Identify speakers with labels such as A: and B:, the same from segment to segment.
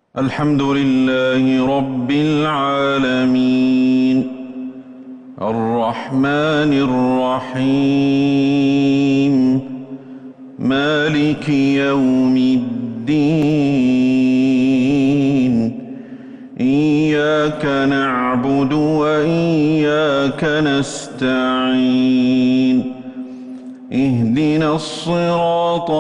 A: الحمد لله رب العالمين الرحمن الرحيم مالك يوم الدين إياك نعبد وإياك نستعين اهدنا الصراط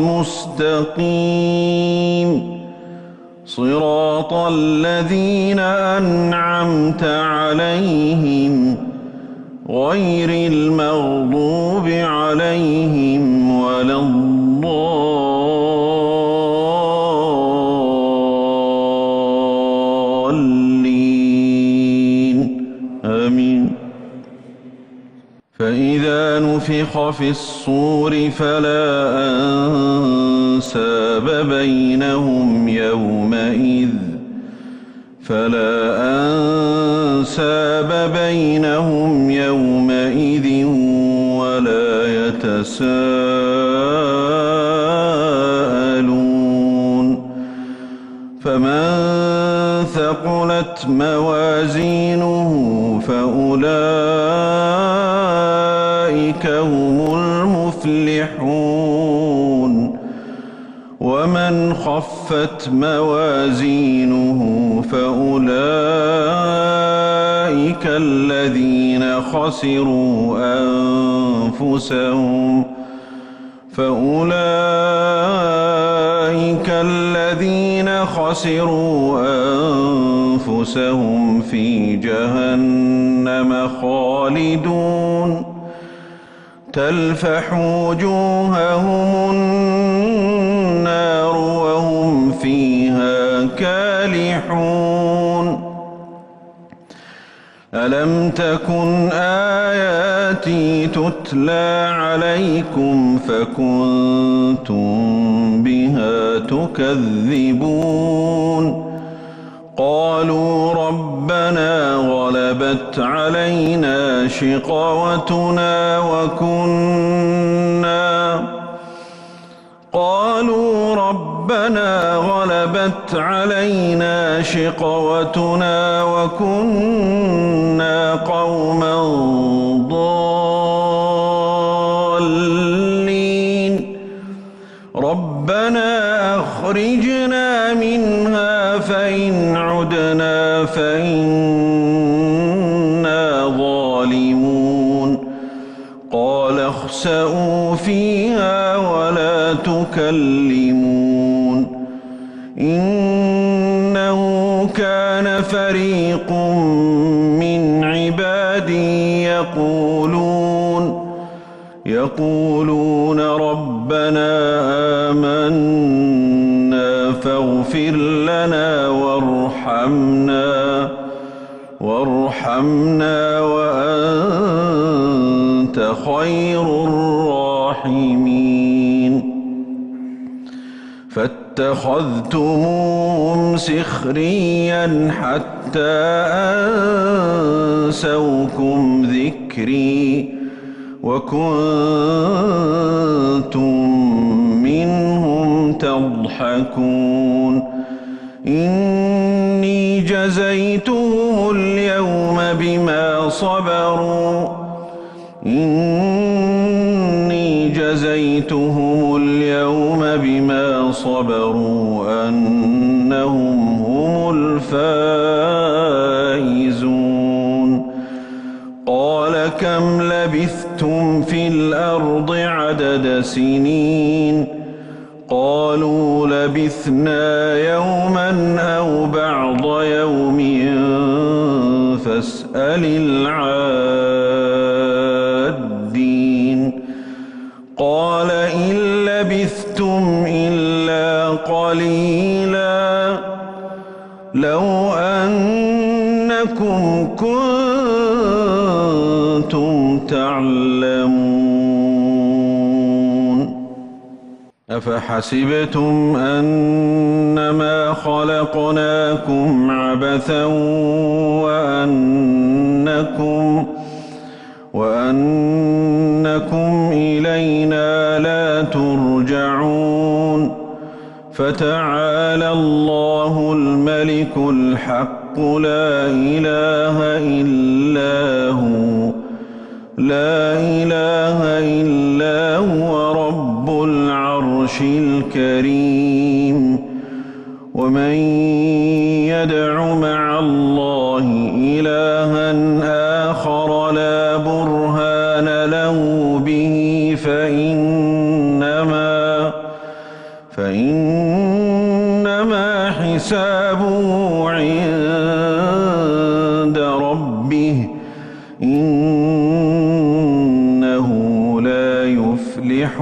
A: المستقيم صراط الذين أنعمت عليهم غير المغضوب عليهم ولا الضالين آمين. فإذا نفخ في الصور فلا أنساب بينهم يومئذ ولا يتساءلون. فمن ثقلت موازينه فأولئك هم المفلحون ومن خفت موازينه فأولئك الذين خسروا أنفسهم في جهنم خالدون تلفح وجوههم النار وهم فيها كالحون. ألم تكن آياتي تتلى عليكم فكنتم بها تكذبون. قالوا ربنا غلبت علينا شقوتنا وكنا قوما ضالين. ربنا أخرجنا منها فإن عدنا فإنا ظالمون. قال اخسئوا فيها ولا تكلمون. إنه كان فريق من عبادي يقولون ربنا آمنا فاغفر لنا وارحمنا وأنت خير الراحمين. فاتخذتموهم سخريا حتى أنسوكم ذكري وكنتم منهم تضحكون. إني جزيتهم اليوم بما صبروا أنهم هم الفائزون. قال كم لبثتم في الأرض عدد سنين؟ قالوا لبثنا يوما أو بعض يوم فاسأل العادين. قال إن لبثتم إلا قليلا لو أنكم كنتم تعلمون. أفحسبتم أنما خلقناكم عبثا وأنكم إلينا لا ترجعون. فتعالى الله الملك الحق لا إله إلا هو رب العرش الكريم ومن يدع مع الله إلها آخر لا برهان له به فإنما حسابه عند ربه إنه لا يفلح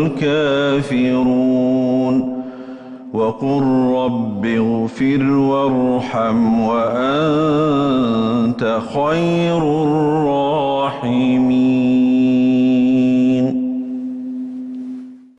A: الكافرون وقل رب اغفر وارحم وأنت خير الراحمين